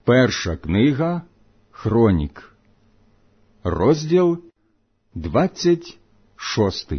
Перша книга Хронік, розділ 26.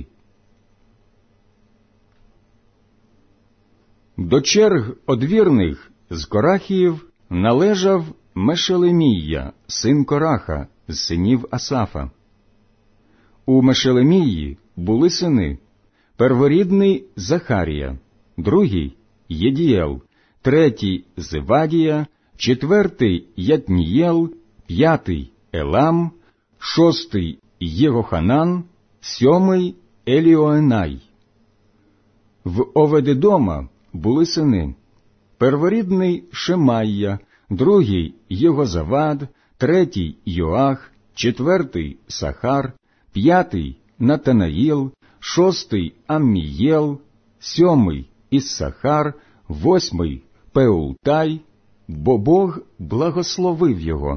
До черг одвірних з Корахіїв належав Мешелемія, син Кораха, з синів Асафа. У Мешелемії були сини: перворідний Захарія, другий Єдіел, третій Зевадія, четвертий Ятнієл, п'ятий Елам, шостий Єгоханан, сьомий Еліоенай. В Оведедома були сини: перворідний Шемайя, другий Єгозавад, третій Йоах, четвертий Сахар, п'ятий Натанаїл, шостий Аммієл, сьомий Іссахар, восьмий Пеултай, бо Бог благословив його.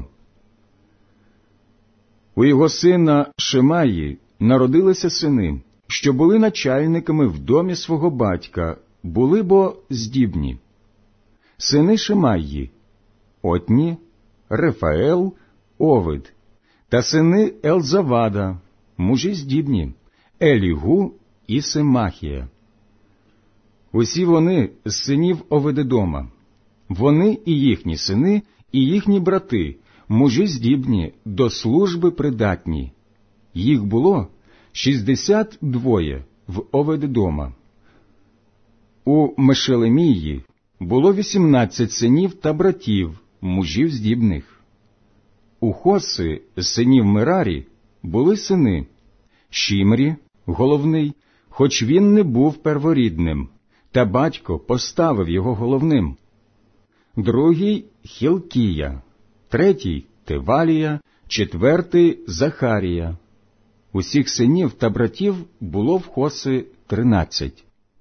У його сина Шемаї народилися сини, що були начальниками в домі свого батька, були бо здібні. Сини Шемаї – Отні, Рефаел, Овид, та сини Елзавада, мужі здібні, Елігу і Семахія. Усі вони з синів Оведедома. Вони і їхні сини, і їхні брати, мужі здібні, до служби придатні. Їх було 62 в Оведедома. У Мешелемії було 18 синів та братів, мужів здібних. У Хоси, синів Мерарі, були сини: Шімрі, головний, хоч він не був перворідним, та батько поставив його головним; другий Хілкія, третій Тевалія, четвертий Захарія. Усіх синів та братів було в Хоси 13.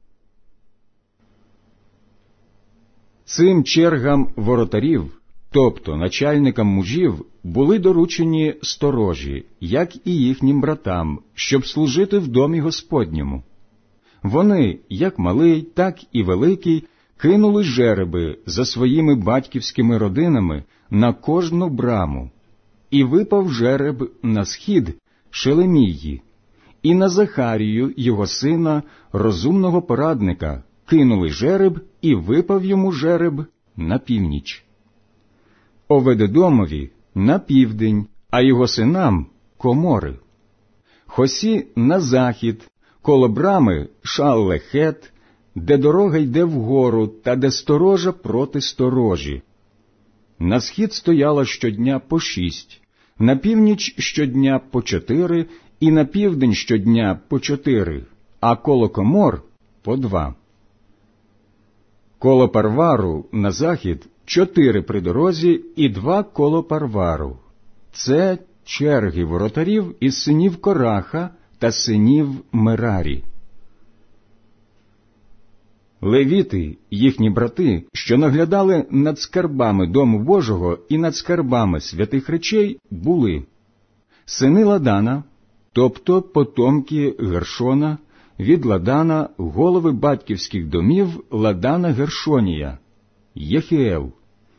Цим чергам воротарів, тобто начальникам мужів, були доручені сторожі, як і їхнім братам, щоб служити в домі Господньому. Вони, як малий, так і великий, кинули жереби за своїми батьківськими родинами на кожну браму. І випав жереб на схід Шелемії, і на Захарію, його сина, розумного порадника, кинули жереб, і випав йому жереб на північ. Оведедомові на південь, а його синам – комори. Хосі на захід, коло брами Шаллехет, де дорога йде вгору, та де сторожа проти сторожі. На схід стояло щодня по 6, на північ щодня по 4, і на південь щодня по 4, а коло комор по 2. Коло Парвару на захід 4 при дорозі і 2 коло Парвару. Це черги воротарів із синів Кораха та синів Мерарі. Левіти, їхні брати, що наглядали над скарбами Дому Божого і над скарбами святих речей, були: сини Ладана, тобто потомки Гершона, від Ладана голови батьківських домів Ладана Гершонія, Єхіел.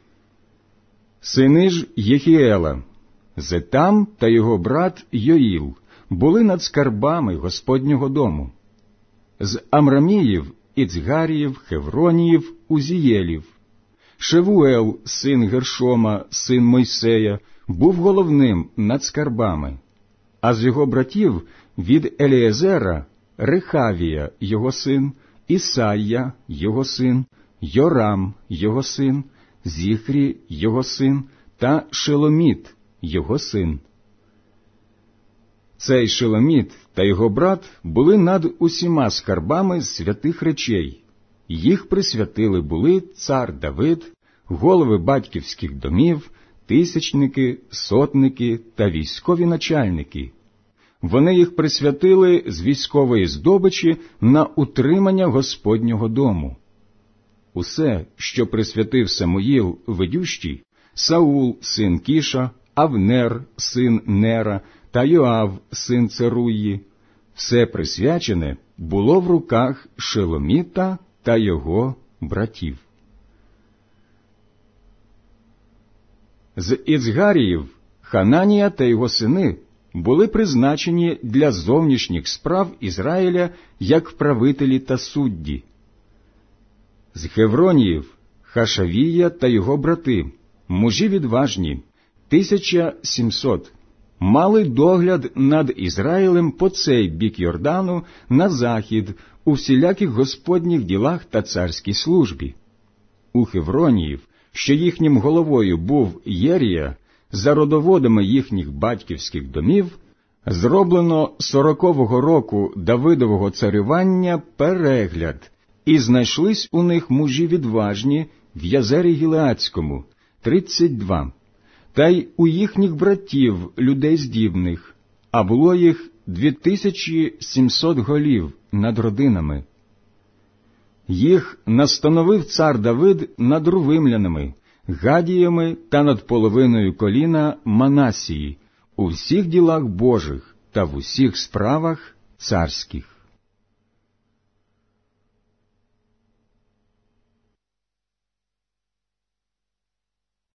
Сини ж Єхіела, Зетам та його брат Йоїл, були над скарбами Господнього дому. З Амраміїв, Іцгаріїв, Хевроніїв, Узієлів. Шевуел, син Гершома, син Мойсея, був головним над скарбами. А з його братів від Еліезера Рехавія, його син, Ісайя, його син, Йорам, його син, Зіхрі, його син, та Шеломіт, його син. Цей Шеломіт та його брат були над усіма скарбами святих речей. Їх присвятили були цар Давид, голови батьківських домів, тисячники, сотники та військові начальники. Вони їх присвятили з військової здобичі на утримання Господнього дому. Усе, що присвятив Самуїл ведющий, Саул, син Кіша, Авнер, син Нера, та Йоав, син Церуї, все присвячене було в руках Шеломіта та його братів. З Іцгаріїв Хананія та його сини були призначені для зовнішніх справ Ізраїля як правителі та судді. З Хевроніїв Хашавія та його брати, мужі відважні, 1700, мали догляд над Ізраїлем по цей бік Йордану на захід у всіляких господніх ділах та царській службі. У Хевроніїв, що їхнім головою був Єрія, за родоводами їхніх батьківських домів, зроблено 40-го року Давидового царювання перегляд, і знайшлись у них мужі відважні в Язері Гілеадському, 32, та й у їхніх братів людей здібних, а було їх 2700 голів над родинами. Їх настановив цар Давид над рувимлянами, гадіями та над половиною коліна Манасії у всіх ділах Божих та в усіх справах царських.